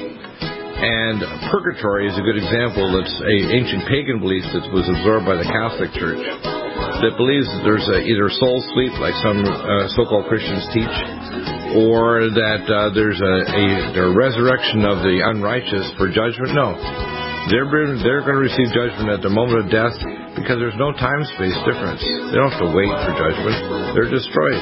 And purgatory is a good example. That's an ancient pagan belief that was absorbed by the Catholic Church that believes that there's a, either soul sleep, like some uh, so-called Christians teach, or that uh, there's a, a, a resurrection of the unrighteous for judgment. No. They're, they're going to receive judgment at the moment of death because there's no time-space difference. They don't have to wait for judgment. They're destroyed.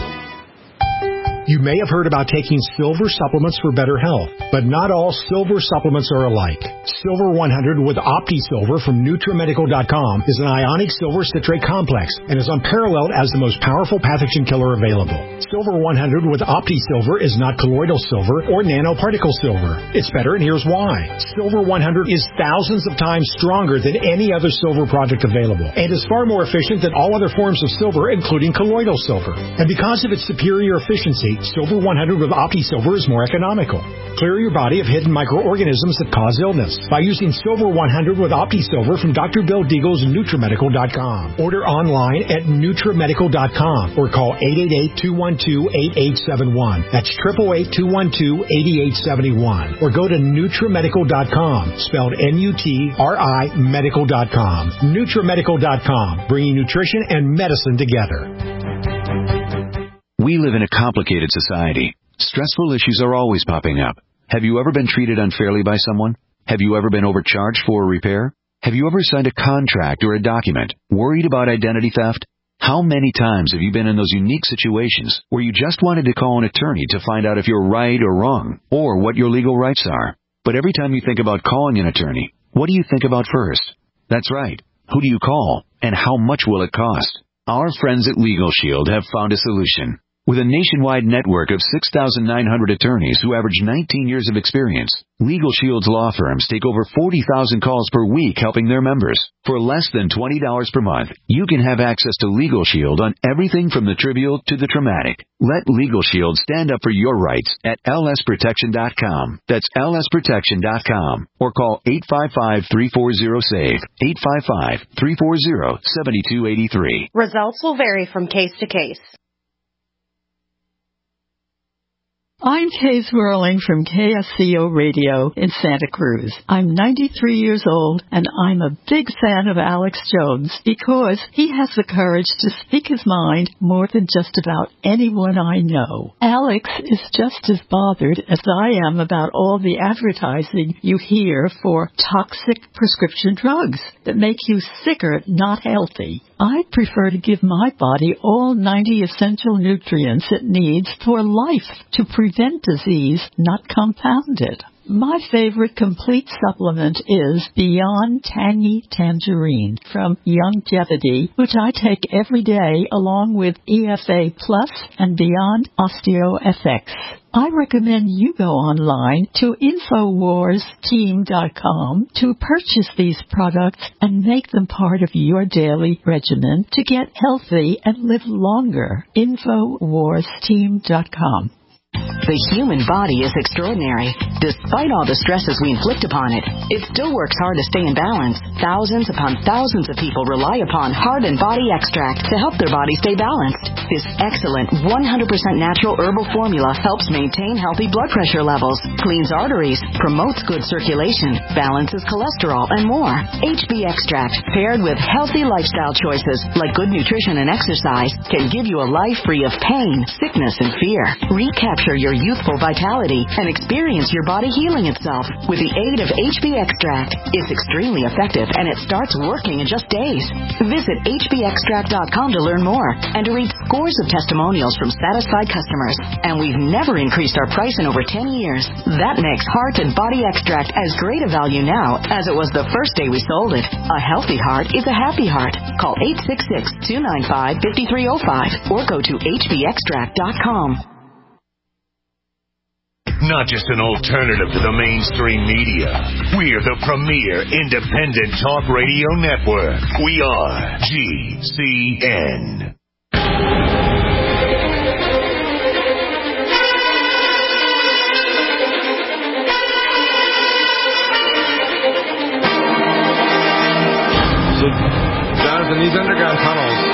You may have heard about taking silver supplements for better health, but not all silver supplements are alike. Silver one hundred with OptiSilver from NutriMedical dot com is an ionic silver citrate complex and is unparalleled as the most powerful pathogen killer available. Silver one hundred with OptiSilver is not colloidal silver or nanoparticle silver. It's better, and here's why. Silver one hundred is thousands of times stronger than any other silver product available and is far more efficient than all other forms of silver, including colloidal silver. And because of its superior efficiency, Silver one hundred with OptiSilver is more economical. Clear your body of hidden microorganisms that cause illness by using Silver one hundred with OptiSilver from Doctor Bill Deagle's NutriMedical dot com. Order online at NutriMedical dot com or call eight eight eight, two one two, eight eight seven one. That's eight eight eight, two one two, eight eight seven one. Or go to NutriMedical dot com, spelled N U T R I Medical dot com. NutriMedical dot com, bringing nutrition and medicine together. We live in a complicated society. Stressful issues are always popping up. Have you ever been treated unfairly by someone? Have you ever been overcharged for a repair? Have you ever signed a contract or a document worried about identity theft? How many times have you been in those unique situations where you just wanted to call an attorney to find out if you're right or wrong, or what your legal rights are? But every time you think about calling an attorney, what do you think about first? That's right. Who do you call, and how much will it cost? Our friends at Legal Shield have found a solution. With a nationwide network of six thousand nine hundred attorneys who average nineteen years of experience, Legal Shield's law firms take over forty thousand calls per week helping their members. For less than twenty dollars per month, you can have access to Legal Shield on everything from the trivial to the traumatic. Let Legal Shield stand up for your rights at L S protection dot com. That's L S protection dot com. Or call eight five five, three four zero, S A V E, eight five five, three four zero, seven two eight three. Results will vary from case to case. I'm Kay Swirling from K S C O Radio in Santa Cruz. I'm ninety-three years old, and I'm a big fan of Alex Jones because he has the courage to speak his mind more than just about anyone I know. Alex is just as bothered as I am about all the advertising you hear for toxic prescription drugs that make you sicker, not healthy. I prefer to give my body all ninety essential nutrients it needs for life to prevent disease, not compound it. My favorite complete supplement is Beyond Tangy Tangerine from Youngevity, which I take every day along with E F A Plus and Beyond OsteoFX. I recommend you go online to Infowars Team dot com to purchase these products and make them part of your daily regimen to get healthy and live longer. Infowars Team dot com. The human body is extraordinary. Despite all the stresses we inflict upon it, it still works hard to stay in balance. Thousands upon thousands of people rely upon Heart and Body Extract to help their body stay balanced. This excellent one hundred percent natural herbal formula helps maintain healthy blood pressure levels, cleans arteries, promotes good circulation, balances cholesterol, and more. H B Extract, paired with healthy lifestyle choices like good nutrition and exercise, can give you a life free of pain, sickness, and fear. Recapture your youthful vitality and experience your body healing itself with the aid of H B Extract. It's extremely effective and it starts working in just days. Visit H B extract dot com to learn more and to read scores of testimonials from satisfied customers. And we've never increased our price in over ten years. That makes Heart and Body Extract as great a value now as it was the first day we sold it. A healthy heart is a happy heart. Call eight six six, two nine five, five three zero five or go to H B extract dot com. Not just an alternative to the mainstream media. We're the premier independent talk radio network. We are G C N. So, Jonathan, these underground tunnels...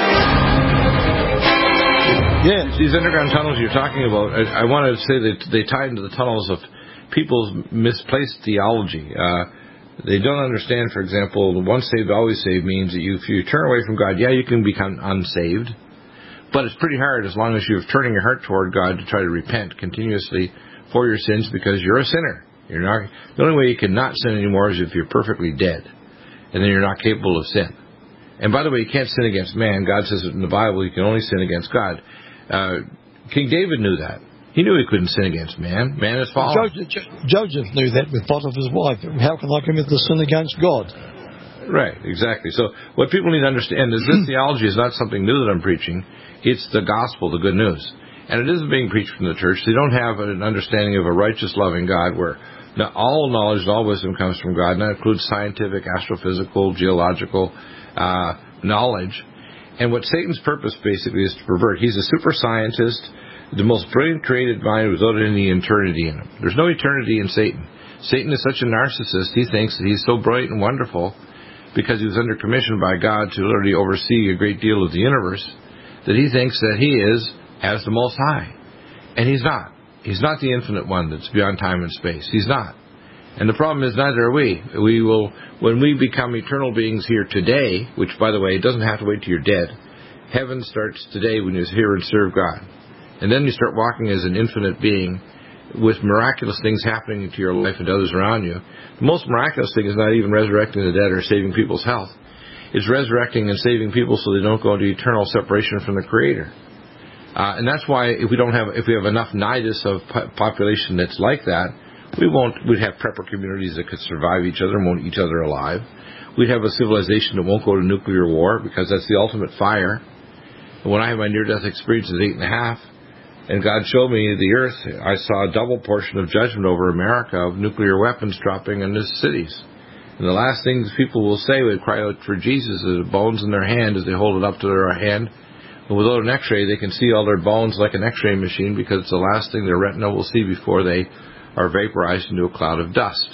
Yeah, these underground tunnels you're talking about, I, I wanted to say that they tie into the tunnels of people's misplaced theology. Uh, they don't understand, for example, the once saved, always saved means that you, if you turn away from God, yeah, you can become unsaved, but it's pretty hard as long as you're turning your heart toward God to try to repent continuously for your sins because you're a sinner. You're not. The only way you can not sin anymore is if you're perfectly dead, and then you're not capable of sin. And by the way, you can't sin against man. God says it in the Bible, you can only sin against God. Uh, King David knew that. He knew he couldn't sin against man. Man is fallen. Joseph, Joseph knew that with Potiphar's wife. How can I commit the sin against God? Right, exactly. So what people need to understand is this theology is not something new that I'm preaching. It's the gospel, the good news. And it isn't being preached from the church. They don't have an understanding of a righteous, loving God where all knowledge and all wisdom comes from God. And that includes scientific, astrophysical, geological uh, knowledge. And what Satan's purpose basically is to pervert. He's a super scientist, the most brilliant created mind without any eternity in him. There's no eternity in Satan. Satan is such a narcissist, he thinks that he's so bright and wonderful because he was under commission by God to literally oversee a great deal of the universe, that he thinks that he is as the Most High. And he's not. He's not the infinite one that's beyond time and space. He's not. And the problem is neither are we. We will, when we become eternal beings here today, which, by the way, it doesn't have to wait till you're dead. Heaven starts today when you're here and serve God. And then you start walking as an infinite being with miraculous things happening to your life and to others around you. The most miraculous thing is not even resurrecting the dead or saving people's health. It's resurrecting and saving people so they don't go into eternal separation from the Creator. Uh, and that's why if we don't have, if we have enough nidus of po- population that's like that, we won't. We'd have prepper communities that could survive each other and won't eat each other alive. We'd have a civilization that won't go to nuclear war because that's the ultimate fire. And when I had my near-death experience at eight and a half, and God showed me the earth, I saw a double portion of judgment over America of nuclear weapons dropping in the cities. And the last things people will say when they cry out for Jesus is the bones in their hand as they hold it up to their hand. And without an x-ray, they can see all their bones like an x-ray machine because it's the last thing their retina will see before they are vaporized into a cloud of dust.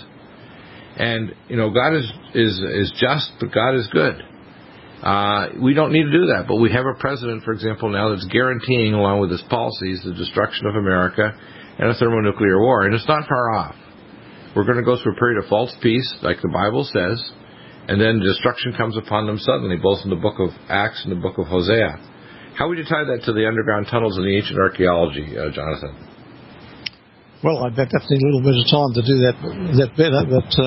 And, you know, God is is, is just, but God is good. Uh, we don't need to do that, but we have a president, for example, now that's guaranteeing, along with his policies, the destruction of America and a thermonuclear war, and it's not far off. We're going to go through a period of false peace, like the Bible says, and then destruction comes upon them suddenly, both in the book of Acts and the book of Hosea. How would you tie that to the underground tunnels and the ancient archaeology, uh, Jonathan? Well, I'd definitely need a little bit of time to do that that better, but uh,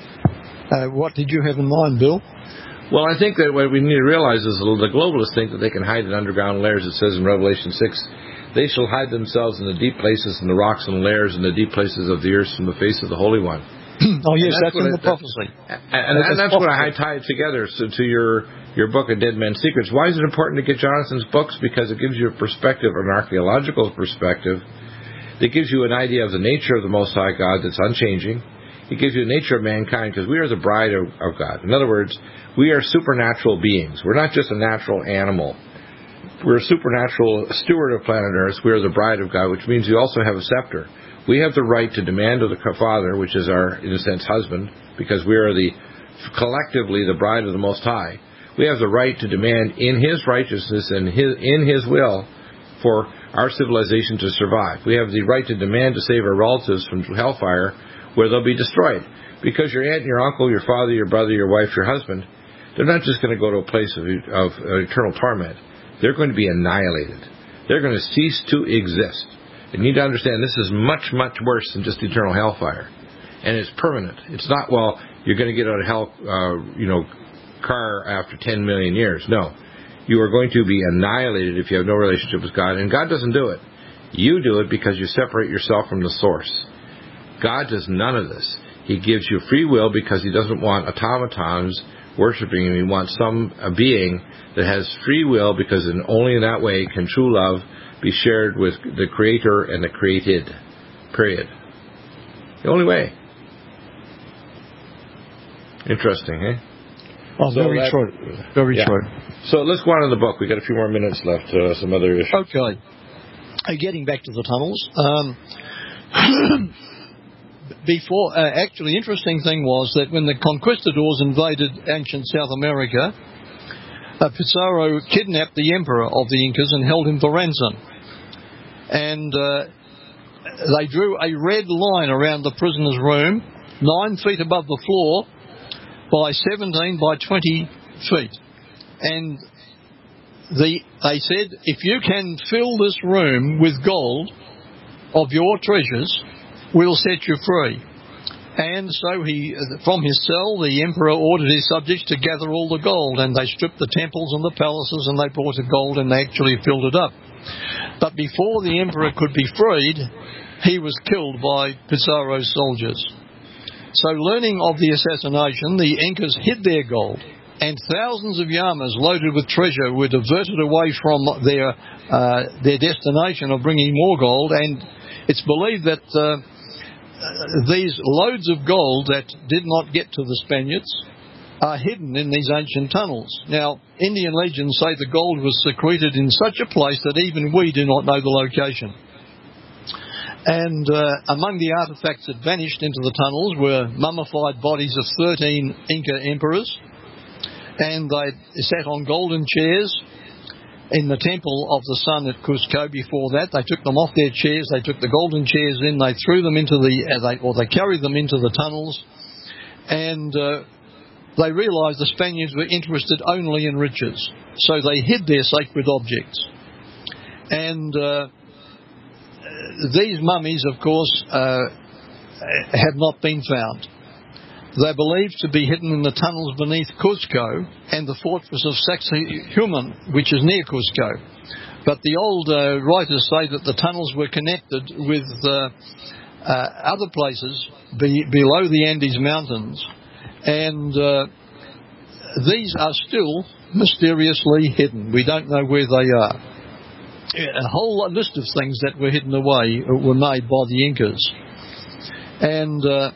uh, what did you have in mind, Bill? Well, I think that what we need to realize is the globalists think that they can hide in underground layers. It says in Revelation six They shall hide themselves in the deep places, in the rocks and lairs, in the deep places of the earth, from the face of the Holy One. Oh, yes, that's, that's in the it, prophecy. And, and, and that's what I tie it together so, to your, your book of Dead Men's Secrets. Why is it important to get Jonathan's books? Because it gives you a perspective, an archaeological perspective, that gives you an idea of the nature of the Most High God that's unchanging. It gives you the nature of mankind, because we are the bride of, of God. In other words, we are supernatural beings. We're not just a natural animal. We're a supernatural steward of planet Earth. We are the bride of God, which means we also have a scepter. We have the right to demand of the Father, which is our, in a sense, husband, because we are the collectively the bride of the Most High. We have the right to demand in His righteousness and his, in His will for our civilization to survive. We have the right to demand to save our relatives from hellfire, where they'll be destroyed. Because your aunt, your uncle, your father, your brother, your wife, your husband, they're not just going to go to a place of, of uh, eternal torment. They're going to be annihilated. They're going to cease to exist. You need to understand this is much, much worse than just eternal hellfire. And it's permanent. It's not, well, you're going to get out of hell, uh, you know, car after ten million years. No. You are going to be annihilated if you have no relationship with God. And God doesn't do it. You do it because you separate yourself from the source. God does none of this. He gives you free will because He doesn't want automatons worshiping Him. He wants some a being that has free will, because in, only in that way can true love be shared with the Creator and the created. Period. The only way. Interesting, eh? Oh, so very that, true. Very yeah. true. So let's go on to the book. We've got a few more minutes left. Uh, some other issues. Okay. Uh, getting back to the tunnels. Um, before, uh, actually, the interesting thing was that when the conquistadors invaded ancient South America, uh, Pizarro kidnapped the emperor of the Incas and held him for ransom. And uh, they drew a red line around the prisoner's room, nine feet above the floor, by seventeen by twenty feet. And the, they said, if you can fill this room with gold of your treasures, we'll set you free. And so he, from his cell, the emperor ordered his subjects to gather all the gold, and they stripped the temples and the palaces, and they brought the gold, and they actually filled it up. But before the emperor could be freed, he was killed by Pizarro's soldiers. So learning of the assassination, the Incas hid their gold, and thousands of llamas loaded with treasure were diverted away from their uh, their destination of bringing more gold. And it's believed that uh, these loads of gold that did not get to the Spaniards are hidden in these ancient tunnels. Now, Indian legends say the gold was secreted in such a place that even we do not know the location. And uh, among the artefacts that vanished into the tunnels were mummified bodies of thirteen Inca emperors, and they sat on golden chairs in the temple of the sun at Cusco. Before that, they took them off their chairs, they took the golden chairs in, they threw them into the, uh, they, or they carried them into the tunnels, and uh, they realised the Spaniards were interested only in riches, so they hid their sacred objects. And uh, these mummies, of course, uh, have not been found. They're believed to be hidden in the tunnels beneath Cusco and the fortress of Sacsayhuaman, which is near Cusco. But the old uh, writers say that the tunnels were connected with uh, uh, other places be, below the Andes Mountains, and uh, these are still mysteriously hidden. We don't know where they are. A whole list of things that were hidden away were made by the Incas. And uh,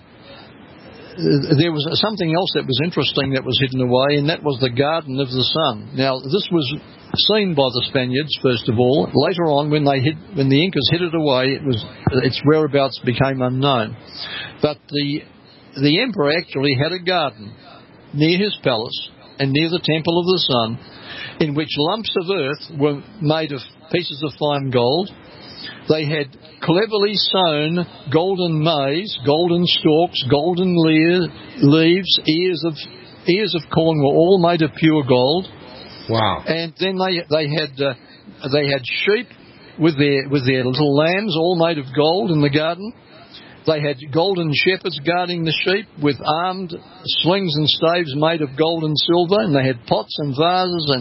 there was something else that was interesting that was hidden away, and that was the Garden of the Sun. Now, this was seen by the Spaniards, first of all. Later on, when they hid, when the Incas hid it away, it was, its whereabouts became unknown. But the, the emperor actually had a garden near his palace and near the Temple of the Sun, in which lumps of earth were made of pieces of fine gold. They had cleverly sown golden maize, golden stalks, golden leaves, ears of ears of corn were all made of pure gold. Wow! And then they they had uh, they had sheep with their with their little lambs, all made of gold in the garden. They had golden shepherds guarding the sheep with armed slings and staves made of gold and silver, and they had pots and vases and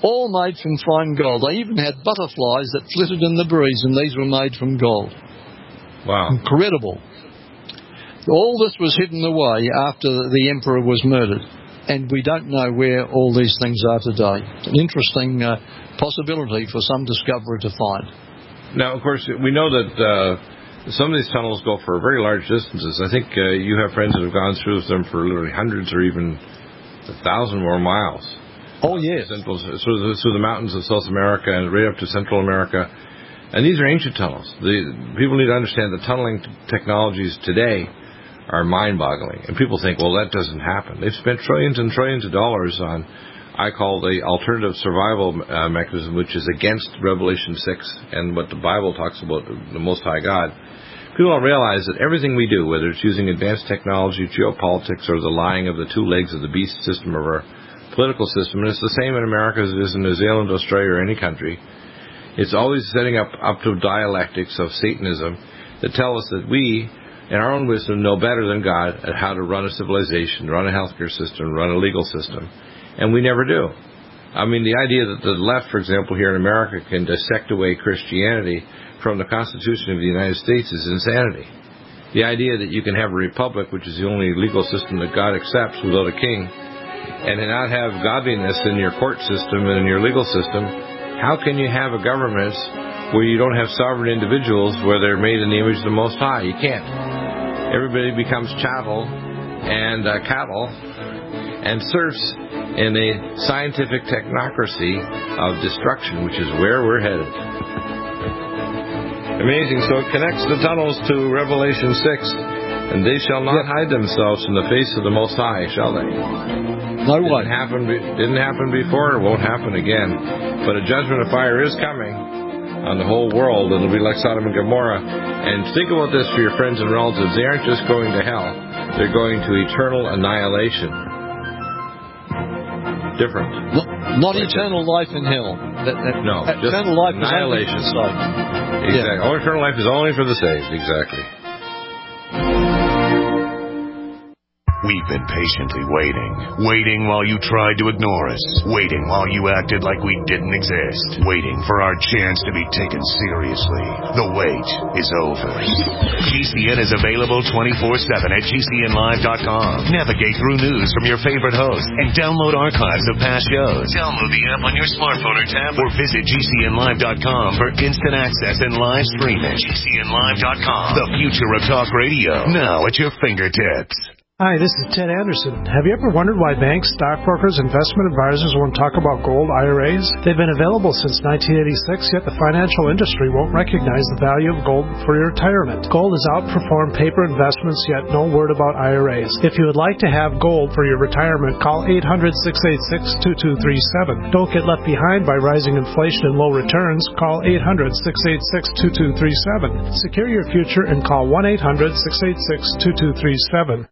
all made from fine gold. They even had butterflies that flitted in the breeze, and these were made from gold. Wow. Incredible. All this was hidden away after the emperor was murdered, and we don't know where all these things are today. It's an interesting uh, possibility for some discoverer to find. Now, of course, we know that uh, some of these tunnels go for very large distances. I think uh, you have friends that have gone through them for literally hundreds or even a thousand more miles. Oh, yes. Central, through, the, through the mountains of South America and right up to Central America. And these are ancient tunnels. The, people need to understand that tunneling technologies today are mind-boggling. And people think, well, that doesn't happen. They've spent trillions and trillions of dollars on, I call the alternative survival uh, mechanism, which is against Revelation six and what the Bible talks about, the Most High God. People don't realize that everything we do, whether it's using advanced technology, geopolitics, or the lying of the two legs of the beast system of our political system, and it's the same in America as it is in New Zealand, Australia, or any country. It's always setting up up to dialectics of Satanism that tell us that we, in our own wisdom, know better than God at how to run a civilization, run a healthcare system, run a legal system, and we never do. I mean, the idea that the left, for example, here in America can dissect away Christianity from the Constitution of the United States is insanity. The idea that you can have a republic, which is the only legal system that God accepts without a king, and to not have godliness in your court system and in your legal system, how can you have a government where you don't have sovereign individuals where they're made in the image of the Most High? You can't. Everybody becomes chattel and uh, cattle and serfs in a scientific technocracy of destruction, which is where we're headed. Amazing. So it connects the tunnels to Revelation six, and they shall not hide themselves from the face of the Most High, shall they? No one. Didn't happen, didn't happen before, it won't happen again. But a judgment of fire is coming on the whole world. It'll be like Sodom and Gomorrah. And think about this for your friends and relatives. They aren't just going to hell. They're going to eternal annihilation. Different. Not, not eternal life in hell. That, that, no, that just eternal life annihilation. Is only for the saved. Exactly. Yeah. All eternal life is only for the saved. Exactly. We've been patiently waiting. Waiting while you tried to ignore us. Waiting while you acted like we didn't exist. Waiting for our chance to be taken seriously. The wait is over. G C N is available twenty-four seven at G C N live dot com. Navigate through news from your favorite hosts and download archives of past shows. Download the app on your smartphone or tablet or visit G C N live dot com for instant access and live streaming. G C N live dot com. The future of talk radio. Now at your fingertips. Hi, this is Ted Anderson. Have you ever wondered why banks, stockbrokers, investment advisors won't talk about gold I R As? They've been available since nineteen eighty-six, yet the financial industry won't recognize the value of gold for your retirement. Gold has outperformed paper investments, yet no word about I R As. If you would like to have gold for your retirement, call eight hundred, six eight six, two two three seven. Don't get left behind by rising inflation and low returns. Call eight hundred, six eight six, two two three seven. Secure your future and call one eight hundred, six eight six, two two three seven.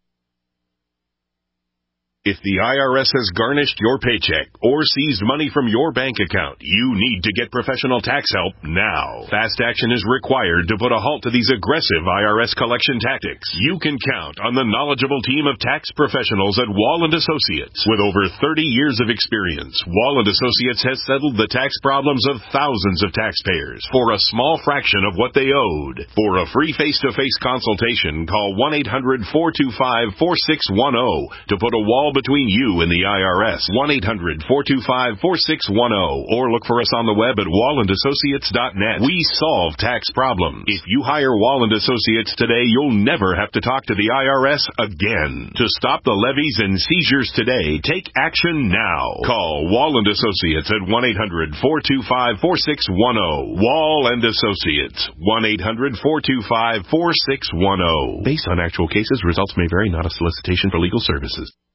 If the I R S has garnished your paycheck or seized money from your bank account, you need to get professional tax help now. Fast action is required to put a halt to these aggressive I R S collection tactics. You can count on the knowledgeable team of tax professionals at Wall and Associates. With over thirty years of experience, Wall and Associates has settled the tax problems of thousands of taxpayers for a small fraction of what they owed. For a free face-to-face consultation, call one eight hundred, four two five, four six one zero to put a wall between you and the I R S. one eight hundred, four two five, four six one zero or look for us on the web at wall and associates dot net. We solve tax problems. If you hire Wall and Associates today, you'll never have to talk to the I R S again. To stop the levies and seizures today, take action now. Call Wall and Associates at one eight hundred, four two five, four six one zero. Wall and Associates, one eight hundred, four two five, four six one zero. Based on actual cases, results may vary, not a solicitation for legal services.